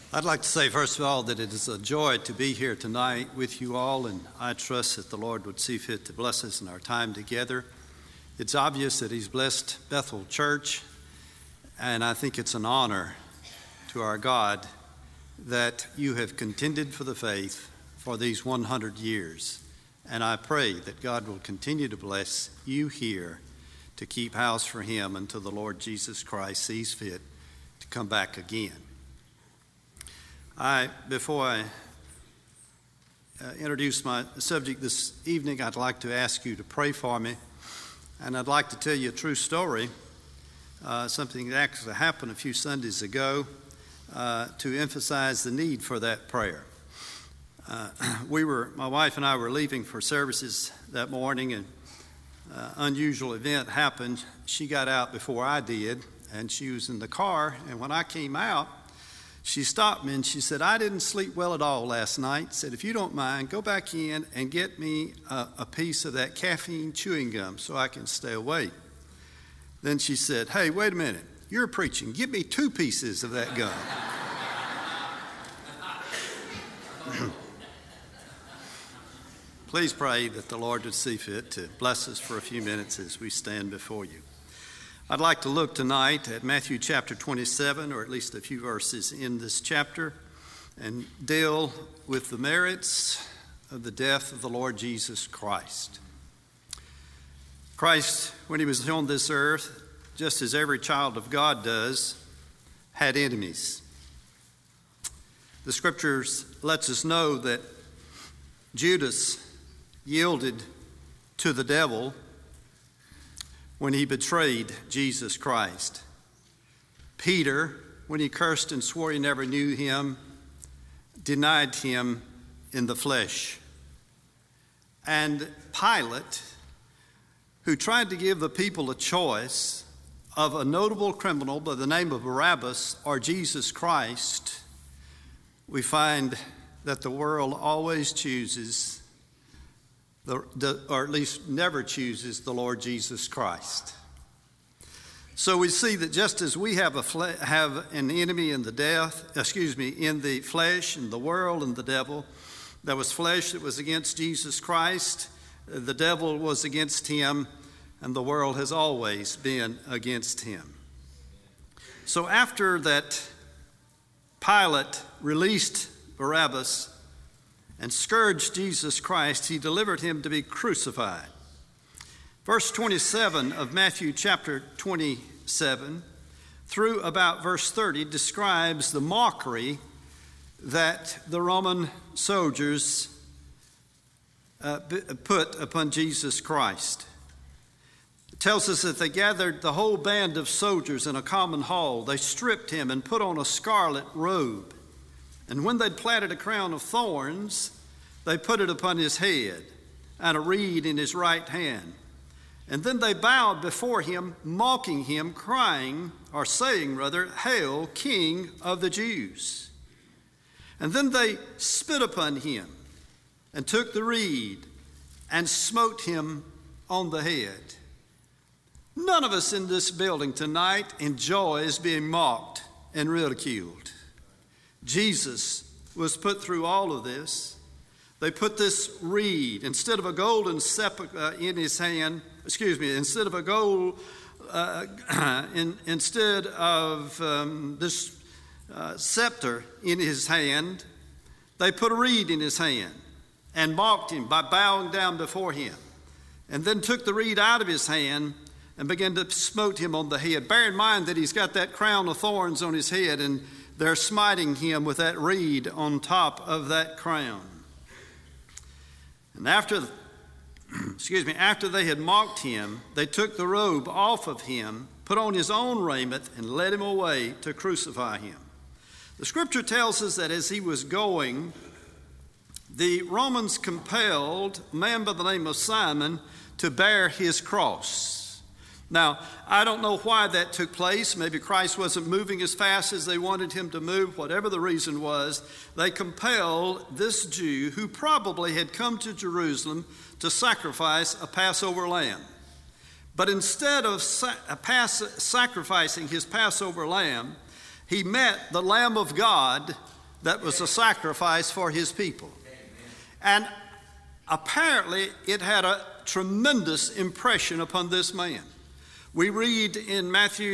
I'd like to say, first of all, that it is a joy to be here tonight with you all, and I trust that the Lord would see fit to bless us in our time together. It's obvious that He's blessed Bethel Church, and I think it's an honor to our God that you have contended for the faith for these 100 years. And I pray that God will continue to bless you here to keep house for Him until the Lord Jesus Christ sees fit to come back again. Before I introduce my subject this evening, I'd like to ask you to pray for me. And I'd like to tell you a true story, something that actually happened a few Sundays ago, to emphasize the need for that prayer. My wife and I were leaving for services that morning, and an unusual event happened. She got out before I did, and she was in the car, and when I came out, she stopped me and she said, "I didn't sleep well at all last night." Said, "If you don't mind, go back in and get me a piece of that caffeine chewing gum so I can stay awake." Then she said, "Hey, wait a minute. You're preaching. Give me 2 pieces of that gum." Please pray that the Lord would see fit to bless us for a few minutes as we stand before you. I'd like to look tonight at Matthew chapter 27, or at least a few verses in this chapter, and deal with the merits of the death of the Lord Jesus Christ. Christ, when He was on this earth, just as every child of God does, had enemies. The Scriptures lets us know that Judas yielded to the devil when he betrayed Jesus Christ. Peter, when he cursed and swore he never knew Him, denied Him in the flesh. And Pilate, who tried to give the people a choice of a notable criminal by the name of Barabbas or Jesus Christ, we find that the world always chooses or at least never chooses the Lord Jesus Christ. So we see that just as we have an enemy in the flesh, in the world, and the devil, there was flesh that was against Jesus Christ, the devil was against Him, and the world has always been against Him. So after that, Pilate released Barabbas and scourged Jesus Christ. He delivered Him to be crucified. Verse 27 of Matthew chapter 27 through about verse 30 describes the mockery that the Roman soldiers put upon Jesus Christ. It tells us that they gathered the whole band of soldiers in a common hall. They stripped Him and put on a scarlet robe. And when they'd planted a crown of thorns, they put it upon His head and a reed in His right hand. And then they bowed before Him, mocking Him, saying, "Hail, King of the Jews." And then they spit upon Him and took the reed and smote Him on the head. None of us in this building tonight enjoys being mocked and ridiculed. Jesus was put through all of this. They put this reed, instead of a golden scepter in His hand, instead of a gold, instead of this scepter in His hand, they put a reed in His hand and mocked Him by bowing down before Him, and then took the reed out of His hand and began to smote Him on the head. Bear in mind that He's got that crown of thorns on His head, and they're smiting Him with that reed on top of that crown. And after they had mocked Him, they took the robe off of Him, put on His own raiment, and led Him away to crucify Him. The Scripture tells us that as He was going, the Romans compelled a man by the name of Simon to bear his cross. Now, I don't know why that took place. Maybe Christ wasn't moving as fast as they wanted Him to move. Whatever the reason was, they compelled this Jew, who probably had come to Jerusalem to sacrifice a Passover lamb. But instead of sacrificing his Passover lamb, he met the Lamb of God that was a sacrifice for his people. And apparently it had a tremendous impression upon this man. We read in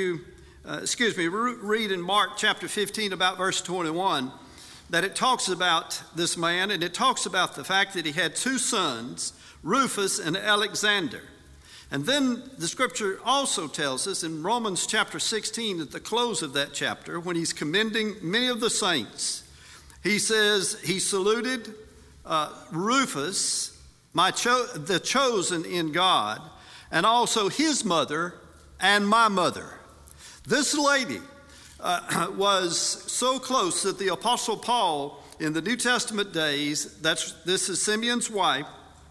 read in Mark chapter 15 about verse 21 that it talks about this man, and it talks about the fact that he had two sons, Rufus and Alexander. And then the scripture also tells us in Romans chapter 16 at the close of that chapter, when he's commending many of the saints, he says he saluted Rufus, the chosen in God, and also his mother and my mother. This lady was so close that the Apostle Paul in the New Testament days, this is Simeon's wife,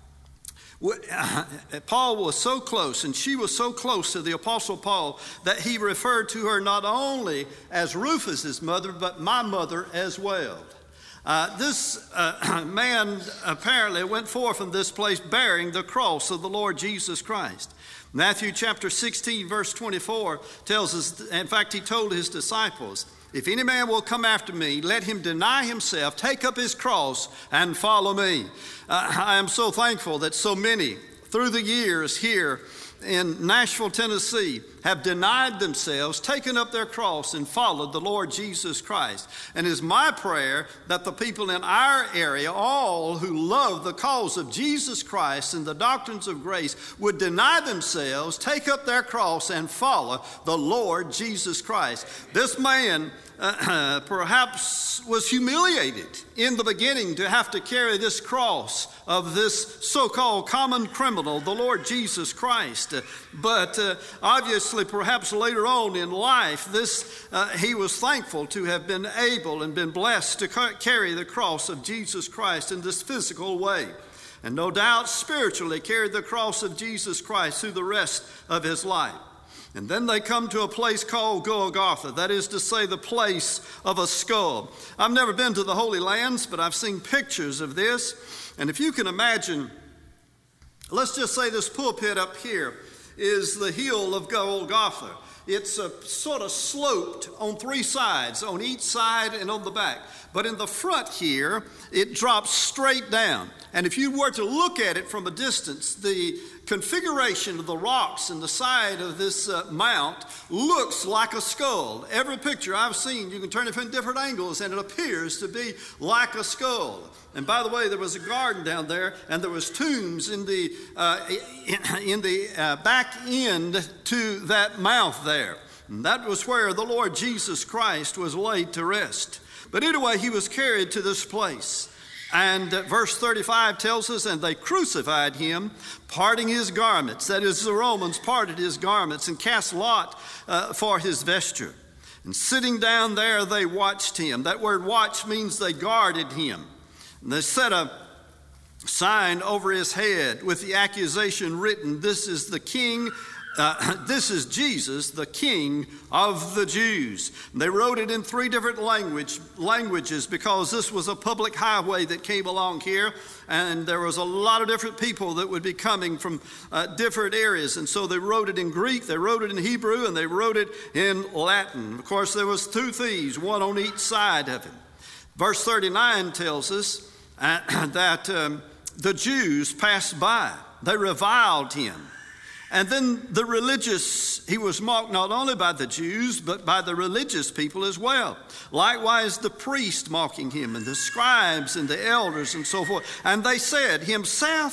Paul was so close, and she was so close to the Apostle Paul, that he referred to her not only as Rufus's mother, but my mother as well. This man apparently went forth from this place bearing the cross of the Lord Jesus Christ. Matthew chapter 16 verse 24 tells us, in fact, he told his disciples, if any man will come after me, let him deny himself, take up his cross, and follow me. I am so thankful that so many through the years here in Nashville, Tennessee, have denied themselves, taken up their cross, and followed the Lord Jesus Christ. And it is my prayer that the people in our area, all who love the cause of Jesus Christ and the doctrines of grace, would deny themselves, take up their cross, and follow the Lord Jesus Christ. This man perhaps was humiliated in the beginning to have to carry this cross of this so-called common criminal, the Lord Jesus Christ. But obviously, perhaps later on in life, he was thankful to have been able and been blessed to carry the cross of Jesus Christ in this physical way. And no doubt spiritually carried the cross of Jesus Christ through the rest of his life. And then they come to a place called Golgotha, that is to say, the place of a skull. I've never been to the Holy Lands, but I've seen pictures of this. And if you can imagine, let's just say this pulpit up here is the hill of Golgotha. It's sort of sloped on three sides, on each side and on the back. But in the front here, it drops straight down. And if you were to look at it from a distance, the configuration of the rocks and the side of this mount looks like a skull. Every picture I've seen, you can turn it from different angles, and it appears to be like a skull. And by the way, there was a garden down there, and there was tombs in the back end to that mouth there. And that was where the Lord Jesus Christ was laid to rest. But anyway, he was carried to this place. And verse 35 tells us, and they crucified him, parting his garments. That is, the Romans parted his garments and cast lot for his vesture. And sitting down there, they watched him. That word watch means they guarded him. And they set a sign over his head with the accusation written, this is the king. This is Jesus, the King of the Jews. And they wrote it in three different languages because this was a public highway that came along here, and there was a lot of different people that would be coming from different areas. And so they wrote it in Greek, they wrote it in Hebrew, and they wrote it in Latin. Of course, there was two thieves, one on each side of him. Verse 39 tells us that the Jews passed by. They reviled him. And then he was mocked not only by the Jews, but by the religious people as well. Likewise, the priests mocking him, and the scribes and the elders and so forth. And they said, he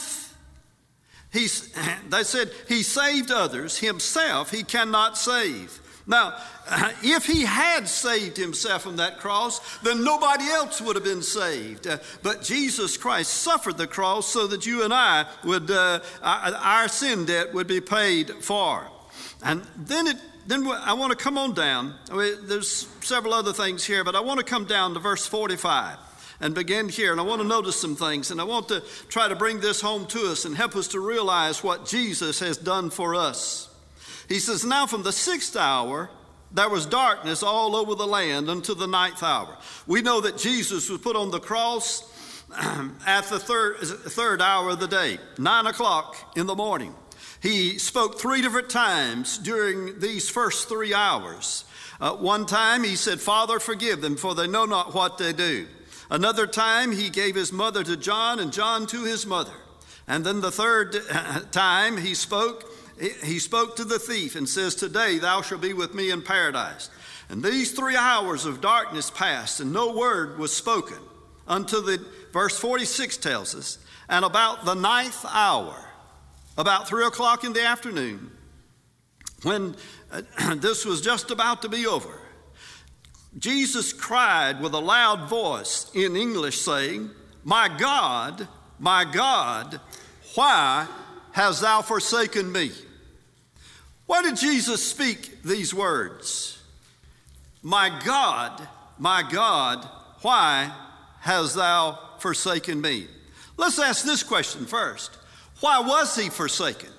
saved others, himself he cannot save. Now, if he had saved himself from that cross, then nobody else would have been saved. But Jesus Christ suffered the cross so that you and I would, our sin debt would be paid for. And then I want to come on down. There's several other things here, but I want to come down to verse 45 and begin here. And I want to notice some things, and I want to try to bring this home to us and help us to realize what Jesus has done for us. He says, now from the 6th hour, there was darkness all over the land until the 9th hour. We know that Jesus was put on the cross at the third hour of the day, 9 o'clock in the morning. He spoke 3 different times during these first 3 hours. One time he said, "Father, forgive them, for they know not what they do." Another time he gave his mother to John and John to his mother. And then the third time he spoke to the thief and says, "Today thou shalt be with me in paradise." And these 3 hours of darkness passed, and no word was spoken until verse 46 tells us, and about the 9th hour, about 3 o'clock in the afternoon, when this was just about to be over, Jesus cried with a loud voice in English, saying, my God, why hast thou forsaken me?" Why did Jesus speak these words? My God, why hast thou forsaken me? Let's ask this question first. Why was he forsaken?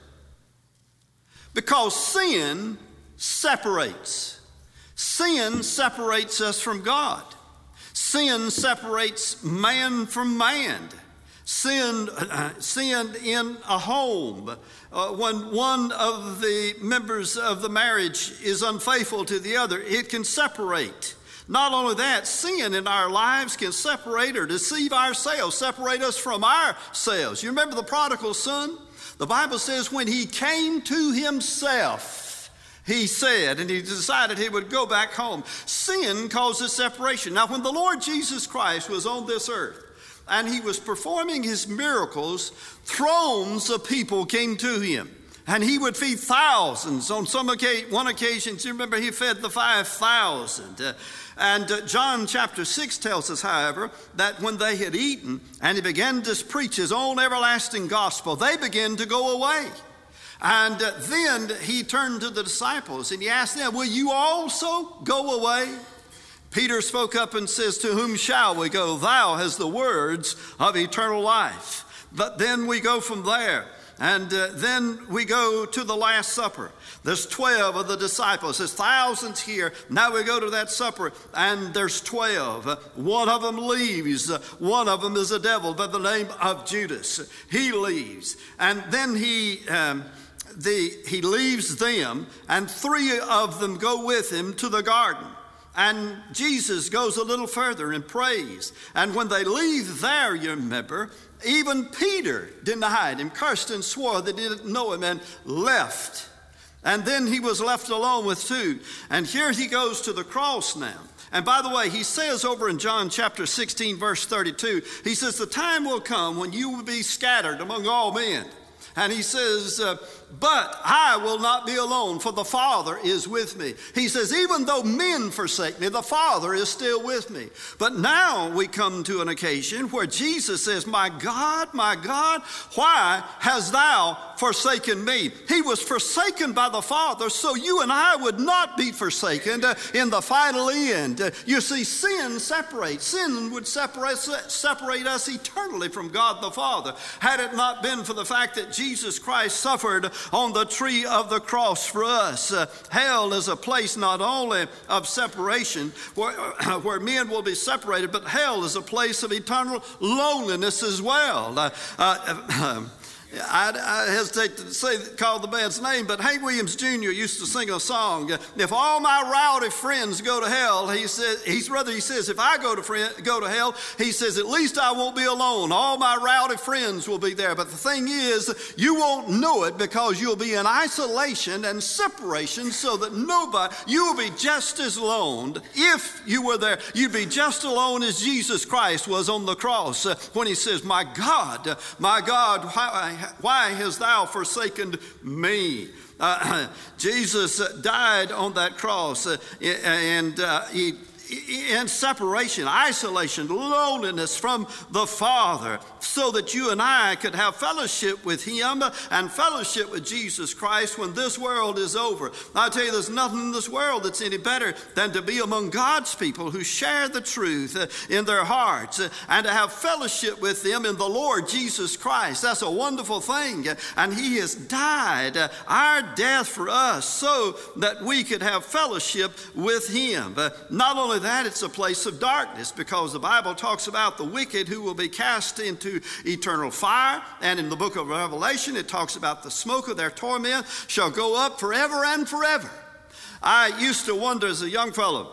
Because sin separates. Sin separates us from God. Sin separates man from man. Sin in a home, when one of the members of the marriage is unfaithful to the other, it can separate. Not only that, sin in our lives can separate or deceive ourselves, separate us from ourselves. You remember the prodigal son? The Bible says when he came to himself, he said, and he decided he would go back home. Sin causes separation. Now, when the Lord Jesus Christ was on this earth, and he was performing his miracles, thrones of people came to him. And he would feed thousands. On one occasion, you remember he fed the 5,000. And John chapter 6 tells us, however, that when they had eaten and he began to preach his own everlasting gospel, they began to go away. And then he turned to the disciples and he asked them, "Will you also go away?" Peter spoke up and says, "To whom shall we go? Thou hast the words of eternal life." But then we go from there. And then we go to the Last Supper. There's 12 of the disciples. There's thousands here. Now we go to that supper, and there's 12. One of them leaves. One of them is a devil by the name of Judas. He leaves. And then he leaves them, and 3 of them go with him to the garden. And Jesus goes a little further and prays. And when they leave there, you remember, even Peter denied him, cursed and swore that he didn't know him, and left. And then he was left alone with 2. And here he goes to the cross now. And by the way, he says over in John chapter 16, verse 32, he says, "The time will come when you will be scattered among all men." And he says, "But I will not be alone, for the Father is with me." He says, even though men forsake me, the Father is still with me. But now we come to an occasion where Jesus says, my God, why hast thou forsaken me?" He was forsaken by the Father so you and I would not be forsaken in the final end. You see, sin separates. Sin would separate us eternally from God the Father. Had it not been for the fact that Jesus Christ suffered on the tree of the cross for us. Hell is a place not only of separation where men will be separated, but hell is a place of eternal loneliness as well. I hesitate to call the band's name, but Hank Williams Jr. used to sing a song. If all my rowdy friends go to hell, he says, if I go to hell, he says, at least I won't be alone. All my rowdy friends will be there. But the thing is, you won't know it because you'll be in isolation and separation so that you will be just as alone. If you were there, you'd be just alone as Jesus Christ was on the cross when he says, my God, why hast thou forsaken me? Jesus died on that cross, and in separation, isolation, loneliness from the Father, so that you and I could have fellowship with him and fellowship with Jesus Christ when this world is over. I tell you, there's nothing in this world that's any better than to be among God's people who share the truth in their hearts and to have fellowship with them in the Lord Jesus Christ. That's a wonderful thing. And he has died our death for us so that we could have fellowship with him. Not only that, it's a place of darkness because the Bible talks about the wicked who will be cast into eternal fire. And in the book of Revelation, it talks about the smoke of their torment shall go up forever and forever. I used to wonder as a young fellow,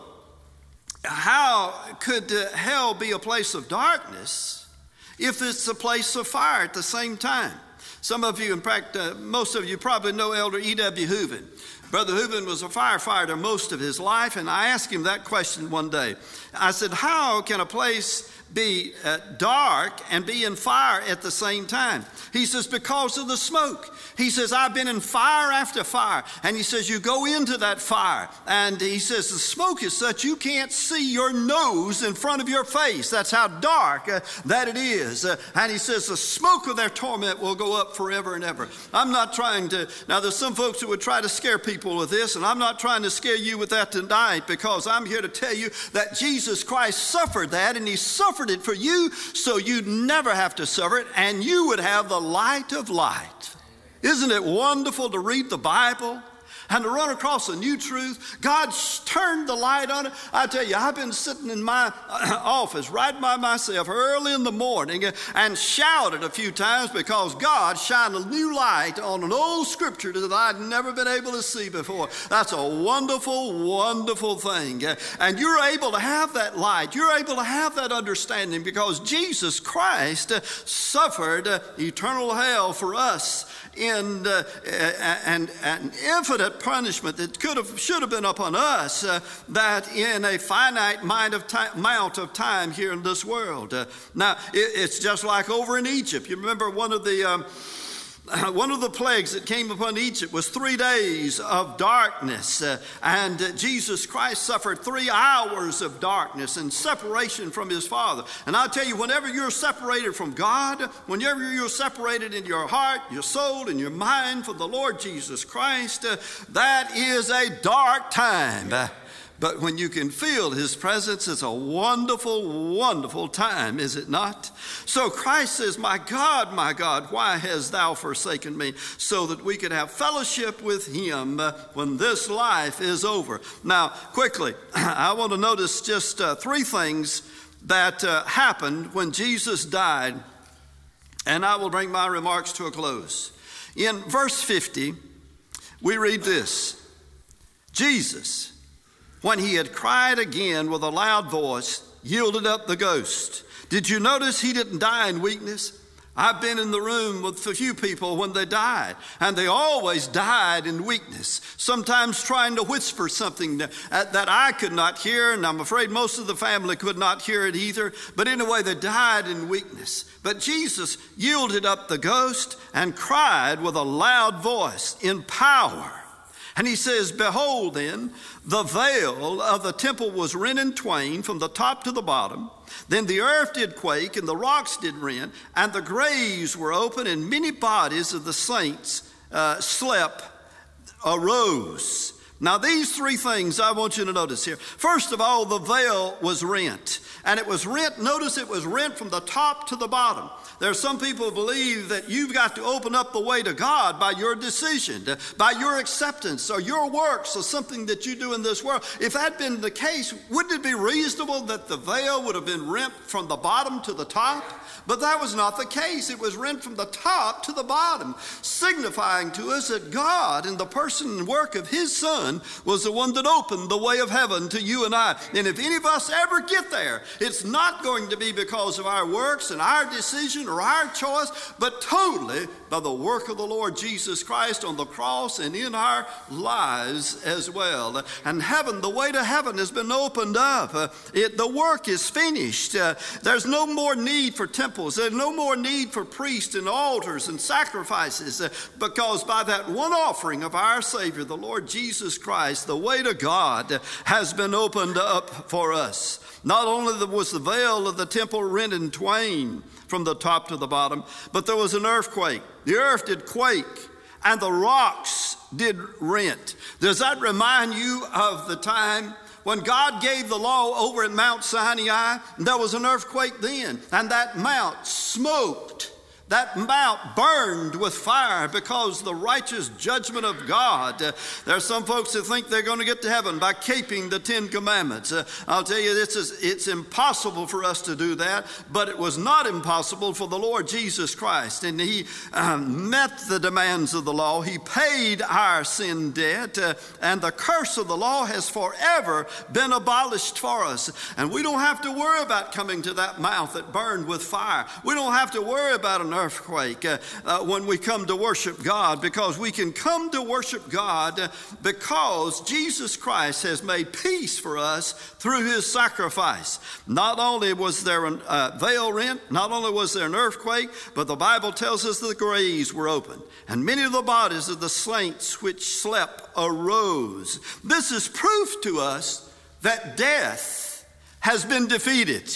how could hell be a place of darkness if it's a place of fire at the same time? Some of you, in fact, most of you probably know Elder E.W. Hooven. Brother Hooven was a firefighter most of his life, and I asked him that question one day. I said, how can a place be dark and be in fire at the same time? He says, because of the smoke. He says, I've been in fire after fire. And he says, you go into that fire. And he says, the smoke is such you can't see your nose in front of your face. That's how dark that it is. And he says, the smoke of their torment will go up forever and ever. I'm not trying to, now there's some folks who would try to scare people with this, and I'm not trying to scare you with that tonight, because I'm here to tell you that Jesus Christ suffered that, and he suffered it for you so you'd never have to suffer it, and you would have the light of light. Isn't it wonderful to read the Bible and to run across a new truth? God turned the light on it. I tell you, I've been sitting in my office right by myself early in the morning and shouted a few times because God shined a new light on an old scripture that I'd never been able to see before. That's a wonderful, wonderful thing. And you're able to have that light. You're able to have that understanding because Jesus Christ suffered eternal hell for us in an infinite punishment that should have been upon us, that in a finite amount of time here in this world. Now, it's just like over in Egypt. You remember one of the plagues that came upon Egypt was 3 days of darkness, and Jesus Christ suffered 3 hours of darkness and separation from his Father. And I'll tell you, whenever you're separated from God, whenever you're separated in your heart, your soul, and your mind from the Lord Jesus Christ, that is a dark time. But when you can feel his presence, it's a wonderful, wonderful time, is it not? So Christ says, my God, why hast thou forsaken me? So that we could have fellowship with him when this life is over. Now, quickly, I want to notice just 3 things that happened when Jesus died, and I will bring my remarks to a close. In verse 50, we read this: Jesus, when he had cried again with a loud voice, yielded up the ghost. Did you notice he didn't die in weakness? I've been in the room with a few people when they died, and they always died in weakness, sometimes trying to whisper something that I could not hear, and I'm afraid most of the family could not hear it either. But anyway, they died in weakness. But Jesus yielded up the ghost and cried with a loud voice in power. And he says, behold then, the veil of the temple was rent in twain from the top to the bottom. Then the earth did quake, and the rocks did rend, and the graves were open, and many bodies of the saints arose. Now these 3 things I want you to notice here. First of all, the veil was rent. And it was rent, notice it was rent from the top to the bottom. There are some people who believe that you've got to open up the way to God by your decision, by your acceptance, or your works, or something that you do in this world. If that had been the case, wouldn't it be reasonable that the veil would have been rent from the bottom to the top? But that was not the case. It was rent from the top to the bottom, signifying to us that God, in the person and work of his Son, was the one that opened the way of heaven to you and I. And if any of us ever get there, it's not going to be because of our works and our decision or our choice, but totally by the work of the Lord Jesus Christ on the cross and in our lives as well. And heaven, the way to heaven has been opened up. The work is finished. There's no more need for temples. There's no more need for priests and altars and sacrifices, because by that one offering of our Savior, the Lord Jesus Christ, the way to God has been opened up for us. Not only was the veil of the temple rent in twain from the top to the bottom, but there was an earthquake. The earth did quake, and the rocks did rent. Does that remind you of the time when God gave the law over at Mount Sinai? There was an earthquake then, and that mount smoked That mount burned with fire because the righteous judgment of God. There are some folks that think they're going to get to heaven by keeping the 10 Commandments. I'll tell you, it's impossible for us to do that, but it was not impossible for the Lord Jesus Christ. And he met the demands of the law. He paid our sin debt, and the curse of the law has forever been abolished for us. And we don't have to worry about coming to that mount that burned with fire. We don't have to worry about an earthquake when we come to worship God, because we can come to worship God because Jesus Christ has made peace for us through his sacrifice. Not only was there a veil rent, not only was there an earthquake, but the Bible tells us the graves were opened, and many of the bodies of the saints which slept arose. This is proof to us that death has been defeated.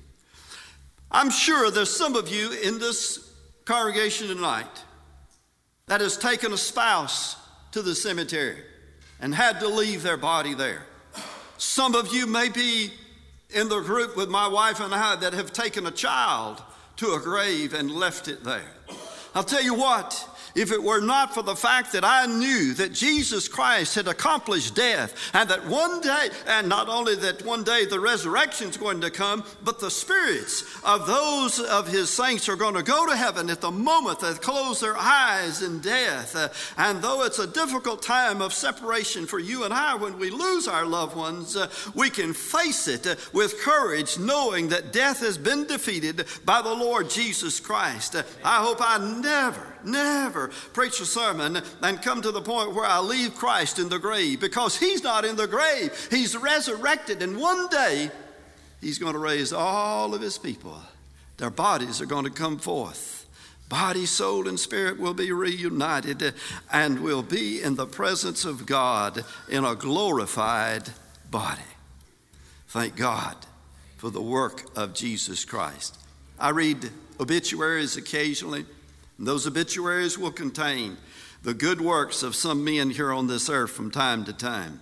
I'm sure there's some of you in this congregation tonight that has taken a spouse to the cemetery and had to leave their body there. Some of you may be in the group with my wife and I that have taken a child to a grave and left it there. I'll tell you what, if it were not for the fact that I knew that Jesus Christ had accomplished death, and that one day, and not only that one day the resurrection is going to come, but the spirits of those of his saints are going to go to heaven at the moment they close their eyes in death. And though it's a difficult time of separation for you and I when we lose our loved ones, we can face it with courage, knowing that death has been defeated by the Lord Jesus Christ. I hope I never preach a sermon and come to the point where I leave Christ in the grave, because he's not in the grave. He's resurrected, and one day he's going to raise all of his people. Their bodies are going to come forth. Body, soul, and spirit will be reunited, and will be in the presence of God in a glorified body. Thank God for the work of Jesus Christ. I read obituaries occasionally. Those obituaries will contain the good works of some men here on this earth from time to time.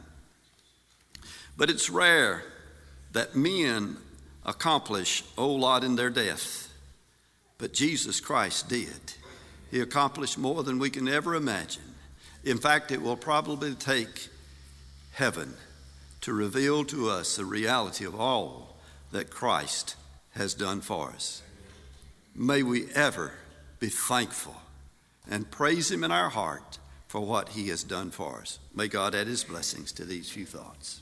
But it's rare that men accomplish a whole lot in their death. But Jesus Christ did. He accomplished more than we can ever imagine. In fact, it will probably take heaven to reveal to us the reality of all that Christ has done for us. May we ever be thankful and praise him in our heart for what he has done for us. May God add his blessings to these few thoughts.